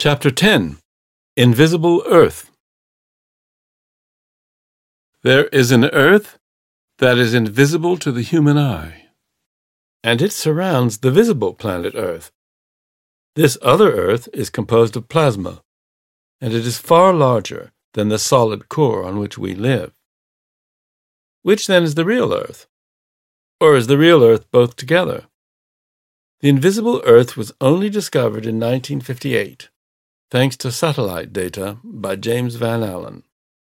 Chapter 10. Invisible Earth. There is an Earth that is invisible to the human eye, and it surrounds the visible planet Earth. This other Earth is composed of plasma, and it is far larger than the solid core on which we live. Which then is the real Earth? Or is the real Earth both together? The invisible Earth was only discovered in 1958. Thanks to satellite data by James Van Allen,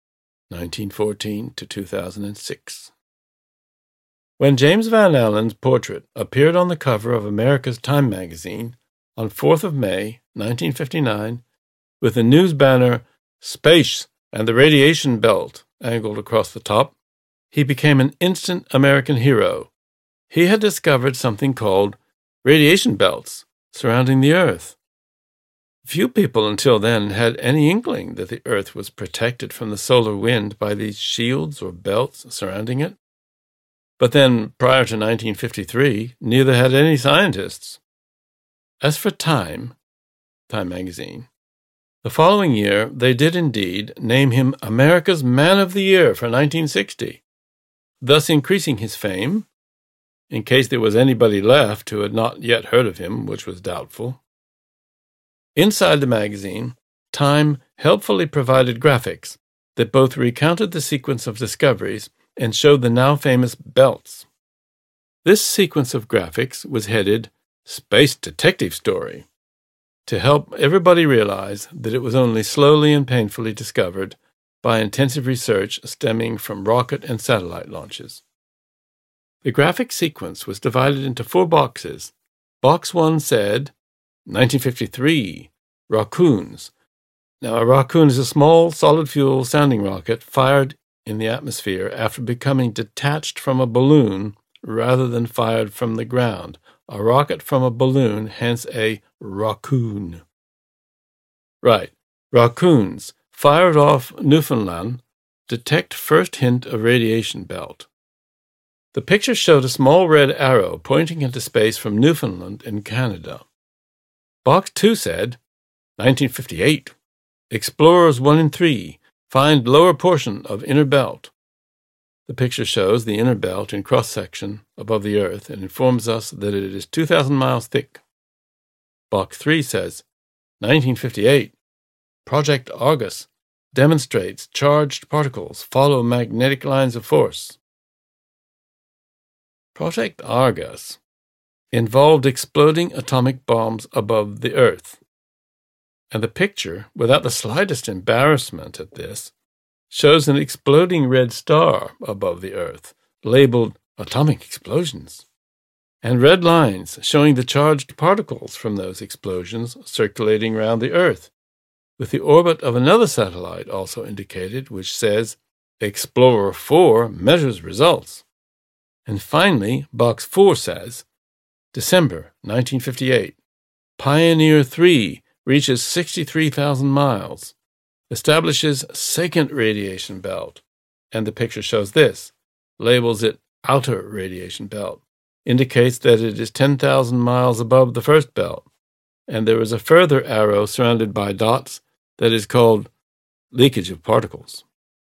1914 to 2006. When James Van Allen's portrait appeared on the cover of America's Time magazine on 4th of May, 1959, with the news banner, "Space and the Radiation Belt," angled across the top, he became an instant American hero. He had discovered something called radiation belts surrounding the Earth. Few people until then had any inkling that the Earth was protected from the solar wind by these shields or belts surrounding it. But then, prior to 1953, neither had any scientists. As for Time magazine, the following year they did indeed name him America's Man of the Year for 1960, thus increasing his fame, in case there was anybody left who had not yet heard of him, which was doubtful. Inside the magazine, Time helpfully provided graphics that both recounted the sequence of discoveries and showed the now famous belts. This sequence of graphics was headed Space Detective Story, to help everybody realize that it was only slowly and painfully discovered by intensive research stemming from rocket and satellite launches. The graphic sequence was divided into 4 boxes. Box 1 said, 1953, Raccoons. Now, a Raccoon is a small, solid-fuel sounding rocket fired in the atmosphere after becoming detached from a balloon rather than fired from the ground. A rocket from a balloon, hence a Raccoon. Right. Raccoons, fired off Newfoundland, detect first hint of radiation belt. The picture showed a small red arrow pointing into space from Newfoundland in Canada. Box 2 said, 1958, Explorers 1 and 3 find lower portion of inner belt. The picture shows the inner belt in cross-section above the Earth and informs us that it is 2,000 miles thick. Box 3 says, 1958, Project Argus demonstrates charged particles follow magnetic lines of force. Project Argus involved exploding atomic bombs above the Earth. And the picture, without the slightest embarrassment at this, shows an exploding red star above the Earth, labeled atomic explosions, and red lines showing the charged particles from those explosions circulating around the Earth, with the orbit of another satellite also indicated, which says, Explorer 4 measures results. And finally, Box 4 says, December 1958, Pioneer 3 reaches 63,000 miles, establishes second radiation belt, and the picture shows this, labels it outer radiation belt, indicates that it is 10,000 miles above the first belt, and there is a further arrow surrounded by dots that is called leakage of particles.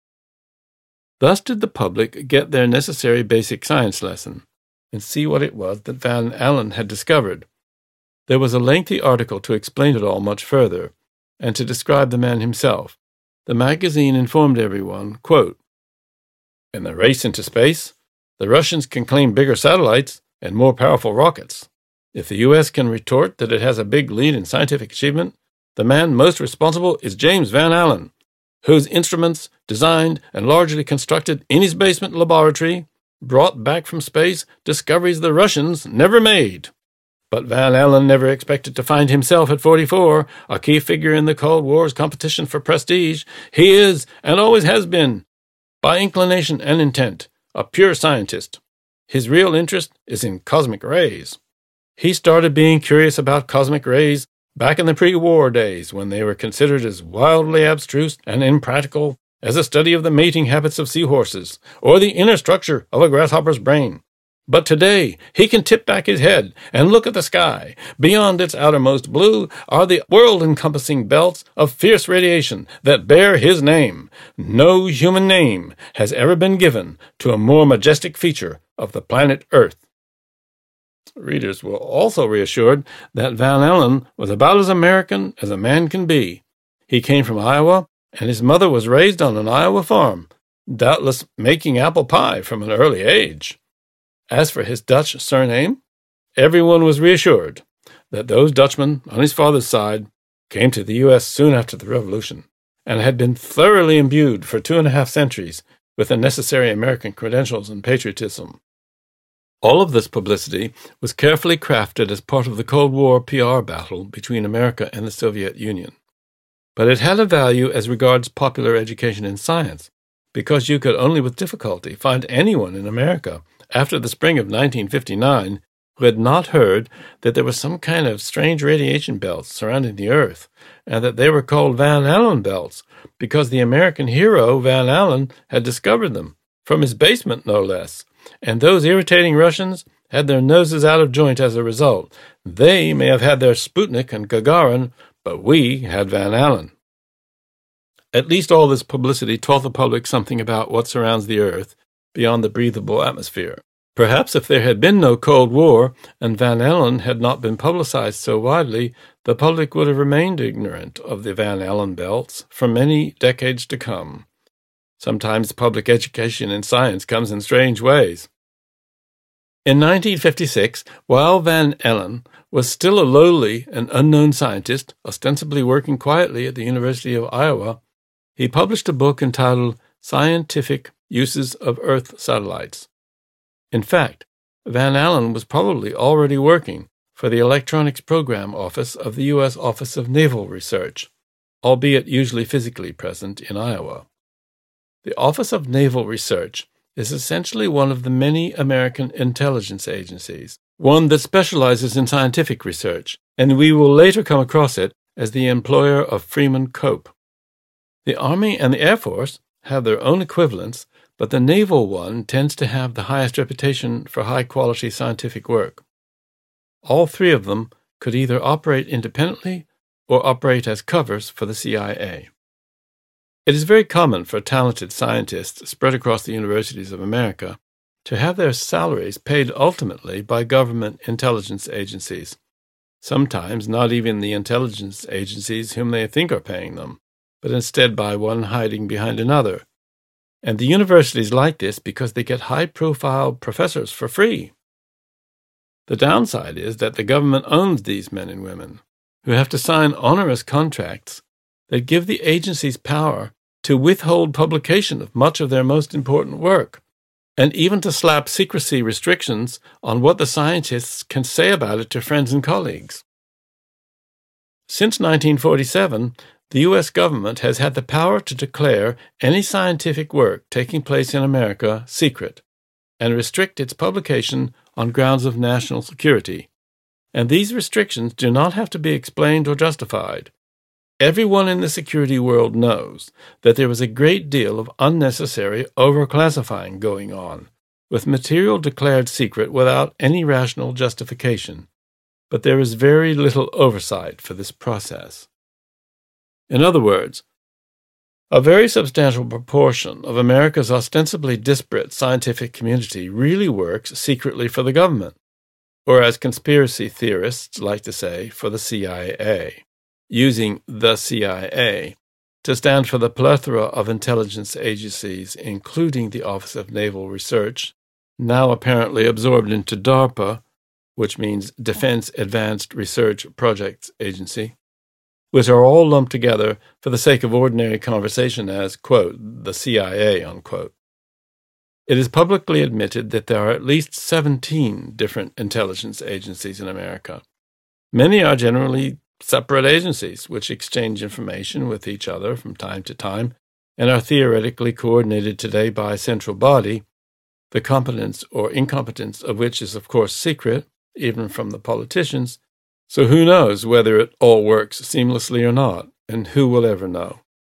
Thus did the public get their necessary basic science lesson and see what it was that Van Allen had discovered. There was a lengthy article to explain it all much further, and to describe the man himself. The magazine informed everyone, quote, In the race into space, the Russians can claim bigger satellites and more powerful rockets. If the U.S. can retort that it has a big lead in scientific achievement, the man most responsible is James Van Allen, whose instruments, designed and largely constructed in his basement laboratory, brought back from space discoveries the Russians never made. But Van Allen never expected to find himself at 44, a key figure in the Cold War's competition for prestige. He is, and always has been, by inclination and intent, a pure scientist. His real interest is in cosmic rays. He started being curious about cosmic rays back in the pre-war days when they were considered as wildly abstruse and impractical as a study of the mating habits of seahorses or the inner structure of a grasshopper's brain. But today he can tip back his head and look at the sky. Beyond its outermost blue are the world-encompassing belts of fierce radiation that bear his name. No human name has ever been given to a more majestic feature of the planet Earth. Readers were also reassured that Van Allen was about as American as a man can be. He came from Iowa, and his mother was raised on an Iowa farm, doubtless making apple pie from an early age. As for his Dutch surname, everyone was reassured that those Dutchmen on his father's side came to the U.S. soon after the Revolution and had been thoroughly imbued for 2.5 centuries with the necessary American credentials and patriotism. All of this publicity was carefully crafted as part of the Cold War PR battle between America and the Soviet Union. But it had a value as regards popular education in science, because you could only with difficulty find anyone in America after the spring of 1959 who had not heard that there was some kind of strange radiation belts surrounding the Earth, and that they were called Van Allen belts because the American hero Van Allen had discovered them, from his basement no less, and those irritating Russians had their noses out of joint as a result. They may have had their Sputnik and Gagarin, but we had Van Allen. At least all this publicity taught the public something about what surrounds the Earth beyond the breathable atmosphere. Perhaps if there had been no Cold War and Van Allen had not been publicized so widely, the public would have remained ignorant of the Van Allen belts for many decades to come. Sometimes public education in science comes in strange ways. In 1956, while Van Allen was still a lowly and unknown scientist, ostensibly working quietly at the University of Iowa, he published a book entitled Scientific Uses of Earth Satellites. In fact, Van Allen was probably already working for the Electronics Program Office of the U.S. Office of Naval Research, albeit usually physically present in Iowa. The Office of Naval Research is essentially one of the many American intelligence agencies, one that specializes in scientific research, and we will later come across it as the employer of Freeman Cope. The Army and the Air Force have their own equivalents, but the naval one tends to have the highest reputation for high-quality scientific work. All three of them could either operate independently or operate as covers for the CIA. It is very common for talented scientists spread across the universities of America to have their salaries paid ultimately by government intelligence agencies, sometimes not even the intelligence agencies whom they think are paying them, but instead by one hiding behind another. And the universities like this because they get high-profile professors for free. The downside is that the government owns these men and women, who have to sign onerous contracts that give the agencies power to withhold publication of much of their most important work, and even to slap secrecy restrictions on what the scientists can say about it to friends and colleagues. Since 1947, the U.S. government has had the power to declare any scientific work taking place in America secret and restrict its publication on grounds of national security. And these restrictions do not have to be explained or justified. Everyone in the security world knows that there was a great deal of unnecessary overclassifying going on, with material declared secret without any rational justification. But there is very little oversight for this process. In other words, a very substantial proportion of America's ostensibly disparate scientific community really works secretly for the government, or as conspiracy theorists like to say, for the CIA, using the CIA to stand for the plethora of intelligence agencies, including the Office of Naval Research, now apparently absorbed into DARPA, which means Defense Advanced Research Projects Agency, which are all lumped together for the sake of ordinary conversation as, quote, the CIA, unquote. It is publicly admitted that there are at least 17 different intelligence agencies in America. Many are generally separate agencies which exchange information with each other from time to time and are theoretically coordinated today by a central body, the competence or incompetence of which is of course secret, even from the politicians, so who knows whether it all works seamlessly or not, and who will ever know?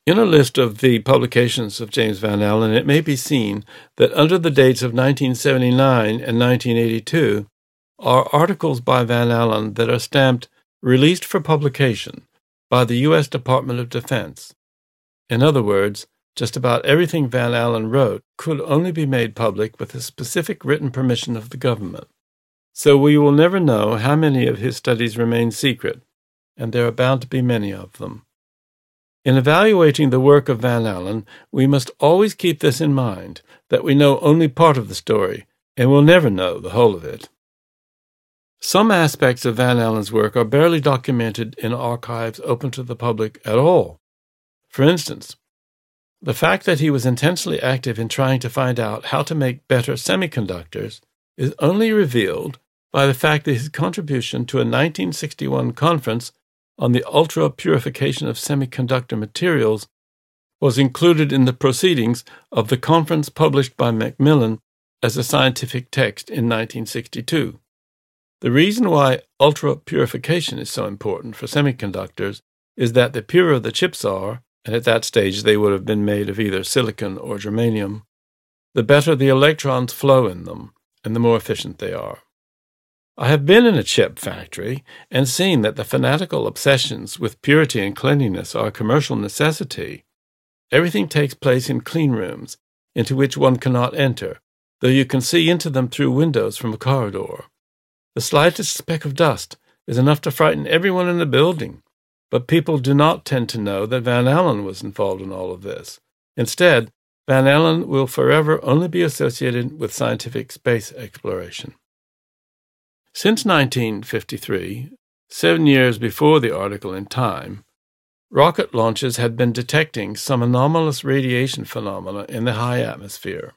In a list of the publications of James Van Allen, it may be seen that under the dates of 1979 and 1982 are articles by Van Allen that are stamped "Released for Publication" by the U.S. Department of Defense. In other words, just about everything Van Allen wrote could only be made public with the specific written permission of the government. So we will never know how many of his studies remain secret, and there are bound to be many of them. In evaluating the work of Van Allen, we must always keep this in mind, that we know only part of the story, and will never know the whole of it. Some aspects of Van Allen's work are barely documented in archives open to the public at all. For instance, the fact that he was intensely active in trying to find out how to make better semiconductors is only revealed by the fact that his contribution to a 1961 conference on the ultra-purification of semiconductor materials was included in the proceedings of the conference published by Macmillan as a scientific text in 1962. The reason why ultra-purification is so important for semiconductors is that the purer the chips are, and at that stage they would have been made of either silicon or germanium, the better the electrons flow in them, and the more efficient they are. I have been in a chip factory and seen that the fanatical obsessions with purity and cleanliness are a commercial necessity. Everything takes place in clean rooms, into which one cannot enter, though you can see into them through windows from a corridor. The slightest speck of dust is enough to frighten everyone in the building, but people do not tend to know that Van Allen was involved in all of this. Instead, Van Allen will forever only be associated with scientific space exploration. Since 1953, 7 years before the article in Time, rocket launches had been detecting some anomalous radiation phenomena in the high atmosphere.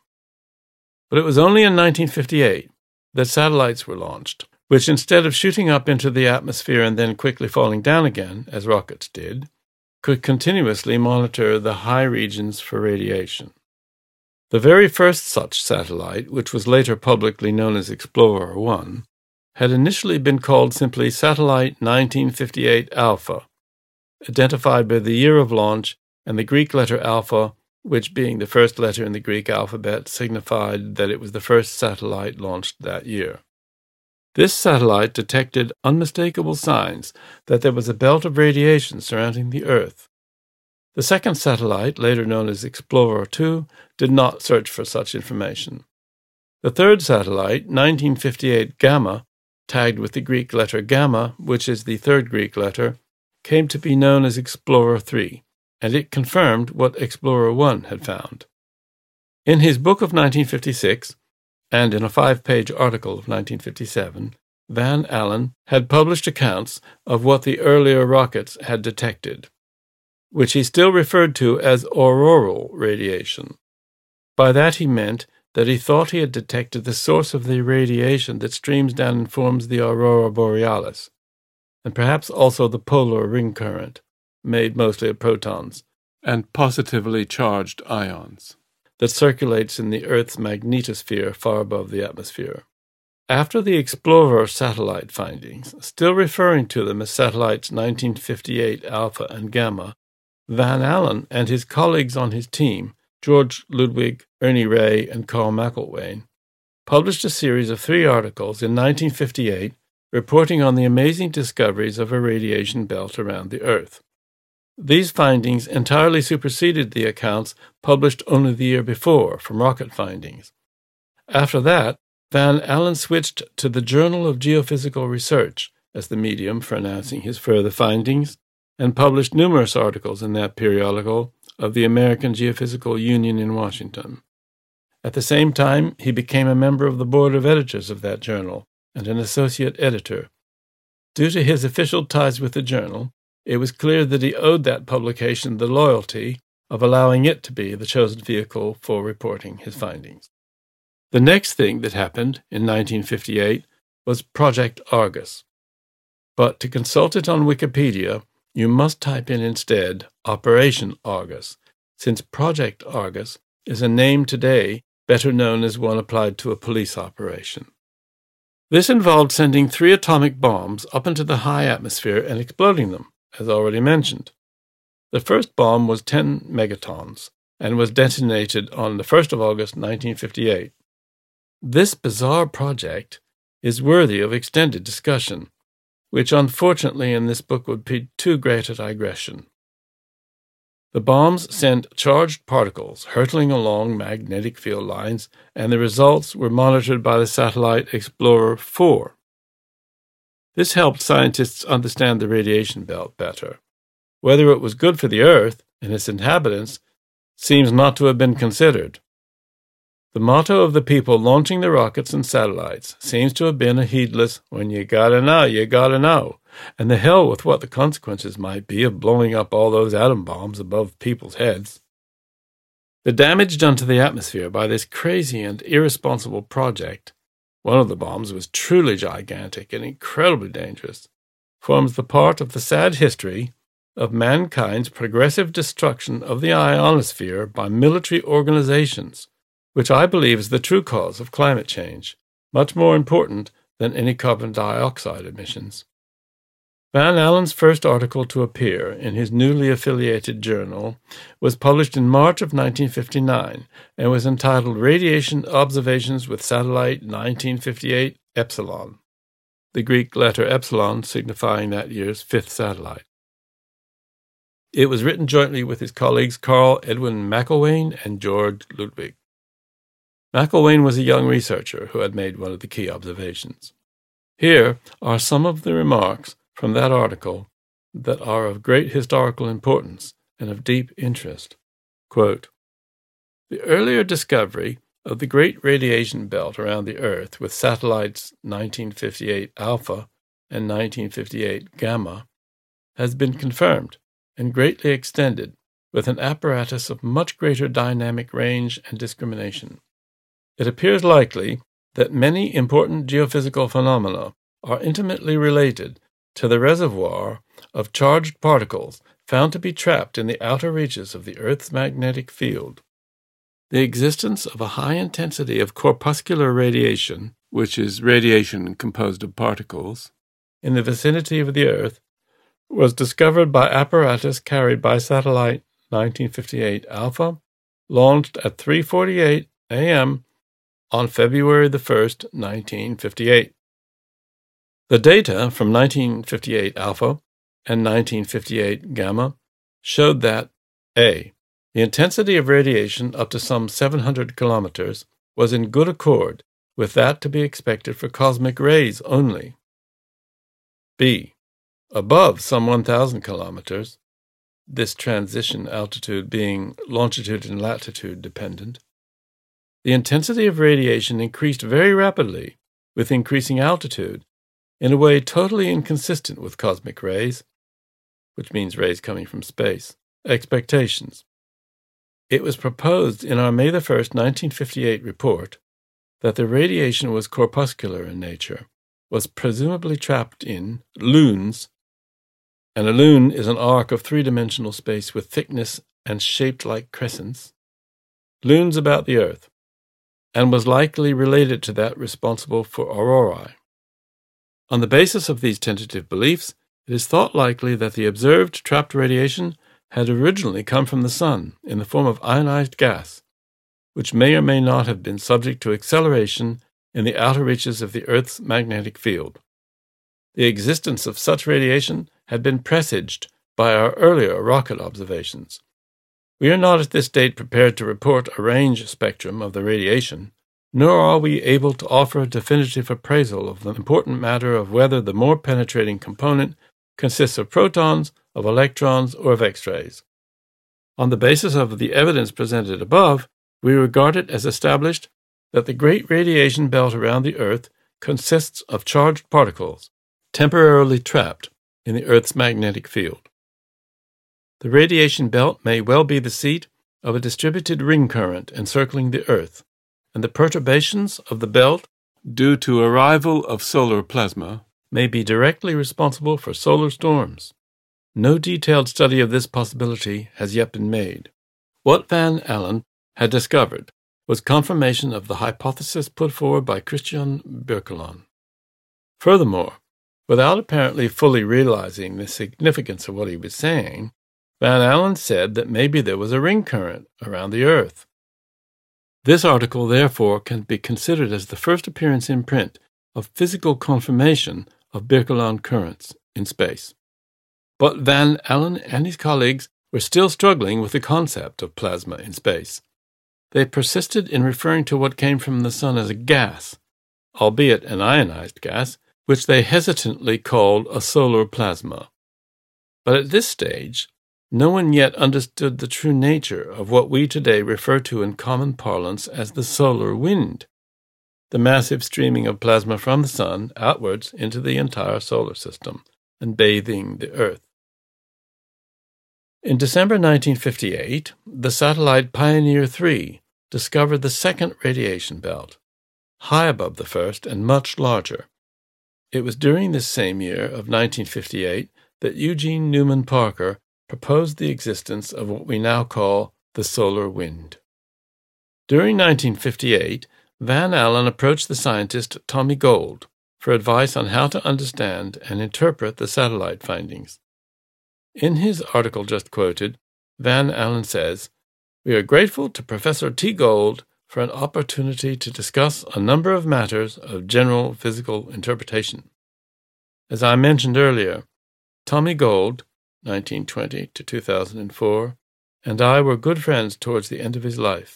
But it was only in 1958 that satellites were launched, which instead of shooting up into the atmosphere and then quickly falling down again, as rockets did, could continuously monitor the high regions for radiation. The very first such satellite, which was later publicly known as Explorer 1, had initially been called simply Satellite 1958 Alpha, identified by the year of launch and the Greek letter alpha, which being the first letter in the Greek alphabet signified that it was the first satellite launched that year. This satellite detected unmistakable signs that there was a belt of radiation surrounding the Earth. The second satellite, later known as Explorer 2, did not search for such information. The third satellite, 1958 Gamma, tagged with the Greek letter gamma, which is the third Greek letter, came to be known as Explorer 3, and it confirmed what Explorer 1 had found. In his book of 1956, and in a 5-page article of 1957, Van Allen had published accounts of what the earlier rockets had detected, which he still referred to as auroral radiation. By that he meant that he thought he had detected the source of the radiation that streams down and forms the aurora borealis, and perhaps also the polar ring current, made mostly of protons, and positively charged ions, that circulates in the Earth's magnetosphere far above the atmosphere. After the Explorer satellite findings, still referring to them as satellites 1958 Alpha and Gamma, Van Allen and his colleagues on his team, George Ludwig, Ernie Ray, and Carl McElwain, published a series of 3 articles in 1958 reporting on the amazing discoveries of a radiation belt around the Earth. These findings entirely superseded the accounts published only the year before from rocket findings. After that, Van Allen switched to the Journal of Geophysical Research as the medium for announcing his further findings, and published numerous articles in that periodical of the American Geophysical Union in Washington. At the same time, he became a member of the board of editors of that journal and an associate editor. Due to his official ties with the journal, it was clear that he owed that publication the loyalty of allowing it to be the chosen vehicle for reporting his findings. The next thing that happened in 1958 was Project Argus. But to consult it on Wikipedia, you must type in instead Operation Argus, since Project Argus is a name today better known as one applied to a police operation. This involved sending 3 atomic bombs up into the high atmosphere and exploding them, as already mentioned. The first bomb was 10 megatons and was detonated on the 1st of August 1958. This bizarre project is worthy of extended discussion, which unfortunately in this book would be too great a digression. The bombs sent charged particles hurtling along magnetic field lines, and the results were monitored by the satellite Explorer 4. This helped scientists understand the radiation belt better. Whether it was good for the Earth and its inhabitants seems not to have been considered. The motto of the people launching the rockets and satellites seems to have been a heedless, when you gotta know, you gotta know, and the hell with what the consequences might be of blowing up all those atom bombs above people's heads. The damage done to the atmosphere by this crazy and irresponsible project, one of the bombs was truly gigantic and incredibly dangerous, forms the part of the sad history of mankind's progressive destruction of the ionosphere by military organizations, which I believe is the true cause of climate change, much more important than any carbon dioxide emissions. Van Allen's first article to appear in his newly affiliated journal was published in March of 1959 and was entitled Radiation Observations with Satellite 1958 Epsilon, the Greek letter epsilon signifying that year's fifth satellite. It was written jointly with his colleagues Carl Edwin McIlwain and George Ludwig. McIlwain was a young researcher who had made one of the key observations. Here are some of the remarks from that article that are of great historical importance and of deep interest. Quote, "The earlier discovery of the great radiation belt around the Earth with satellites 1958 Alpha and 1958 Gamma has been confirmed and greatly extended with an apparatus of much greater dynamic range and discrimination. It appears likely that many important geophysical phenomena are intimately related to the reservoir of charged particles found to be trapped in the outer reaches of the Earth's magnetic field. The existence of a high intensity of corpuscular radiation, which is radiation composed of particles, in the vicinity of the Earth was discovered by apparatus carried by satellite 1958 Alpha, launched at 3:48 a.m. on February 1st, 1958. The data from 1958 Alpha and 1958 Gamma showed that a. The intensity of radiation up to some 700 kilometers was in good accord with that to be expected for cosmic rays only. b. Above some 1,000 kilometers, this transition altitude being longitude and latitude dependent, the intensity of radiation increased very rapidly with increasing altitude in a way totally inconsistent with cosmic rays, which means rays coming from space, expectations. It was proposed in our May 1st, 1958 report that the radiation was corpuscular in nature, was presumably trapped in lunes, and a lune is an arc of three-dimensional space with thickness and shaped like crescents, lunes about the Earth, and was likely related to that responsible for aurorae. On the basis of these tentative beliefs, it is thought likely that the observed trapped radiation had originally come from the Sun in the form of ionized gas, which may or may not have been subject to acceleration in the outer reaches of the Earth's magnetic field. The existence of such radiation had been presaged by our earlier rocket observations. We are not at this date prepared to report a range spectrum of the radiation, nor are we able to offer a definitive appraisal of the important matter of whether the more penetrating component consists of protons, of electrons, or of X-rays. On the basis of the evidence presented above, we regard it as established that the great radiation belt around the Earth consists of charged particles, temporarily trapped in the Earth's magnetic field. The radiation belt may well be the seat of a distributed ring current encircling the Earth, and the perturbations of the belt, due to arrival of solar plasma, may be directly responsible for solar storms. No detailed study of this possibility has yet been made. What Van Allen had discovered was confirmation of the hypothesis put forward by Christian Birkelon. Furthermore, without apparently fully realizing the significance of what he was saying, Van Allen said that maybe there was a ring current around the Earth. This article, therefore, can be considered as the first appearance in print of physical confirmation of Birkeland currents in space. But Van Allen and his colleagues were still struggling with the concept of plasma in space. They persisted in referring to what came from the sun as a gas, albeit an ionized gas, which they hesitantly called a solar plasma. But at this stage, no one yet understood the true nature of what we today refer to in common parlance as the solar wind, the massive streaming of plasma from the sun outwards into the entire solar system and bathing the Earth. In December 1958, the satellite Pioneer 3 discovered the second radiation belt, high above the first and much larger. It was during this same year of 1958 that Eugene Newman Parker proposed the existence of what we now call the solar wind. During 1958, Van Allen approached the scientist Tommy Gold for advice on how to understand and interpret the satellite findings. In his article just quoted, Van Allen says, "We are grateful to Professor T. Gold for an opportunity to discuss a number of matters of general physical interpretation. As I mentioned earlier, Tommy Gold, 1920 to 2004, and I were good friends towards the end of his life.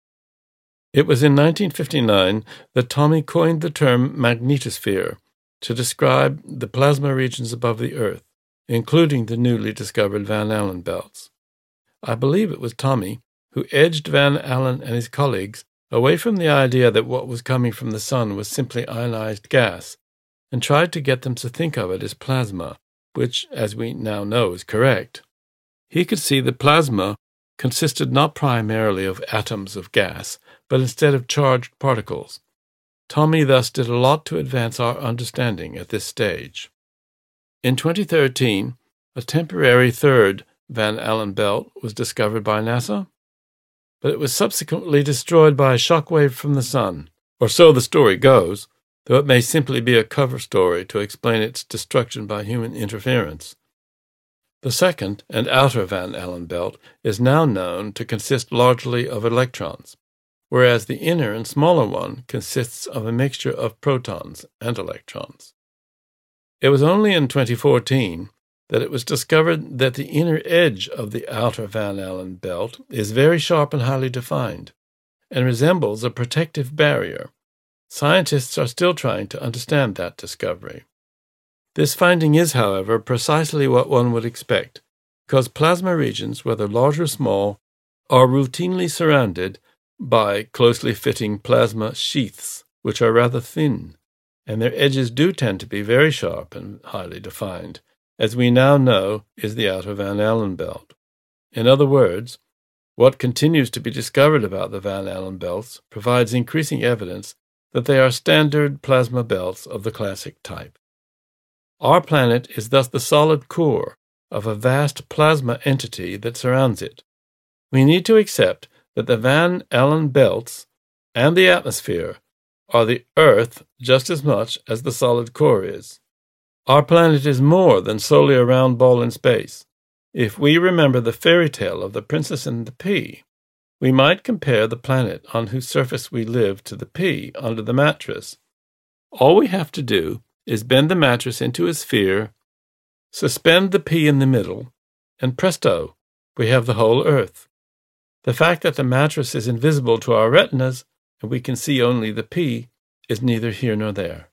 It was in 1959 that Tommy coined the term magnetosphere to describe the plasma regions above the Earth, including the newly discovered Van Allen belts. I believe it was Tommy who edged Van Allen and his colleagues away from the idea that what was coming from the sun was simply ionized gas, and tried to get them to think of it as plasma, which, as we now know, is correct. He could see that plasma consisted not primarily of atoms of gas, but instead of charged particles. Tommy thus did a lot to advance our understanding at this stage. In 2013, a temporary third Van Allen belt was discovered by NASA, but it was subsequently destroyed by a shock wave from the sun, or so the story goes, though it may simply be a cover story to explain its destruction by human interference. The second and outer Van Allen belt is now known to consist largely of electrons, whereas the inner and smaller one consists of a mixture of protons and electrons. It was only in 2014 that it was discovered that the inner edge of the outer Van Allen belt is very sharp and highly defined, and resembles a protective barrier. Scientists are still trying to understand that discovery. This finding is, however, precisely what one would expect, because plasma regions, whether large or small, are routinely surrounded by closely fitting plasma sheaths, which are rather thin, and their edges do tend to be very sharp and highly defined, as we now know is the outer Van Allen belt. In other words, what continues to be discovered about the Van Allen belts provides increasing evidence that they are standard plasma belts of the classic type. Our planet is thus the solid core of a vast plasma entity that surrounds it. We need to accept that the Van Allen belts and the atmosphere are the Earth just as much as the solid core is. Our planet is more than solely a round ball in space. If we remember the fairy tale of the Princess and the Pea, we might compare the planet on whose surface we live to the pea under the mattress. All we have to do is bend the mattress into a sphere, suspend the pea in the middle, and presto, we have the whole Earth. The fact that the mattress is invisible to our retinas and we can see only the pea is neither here nor there.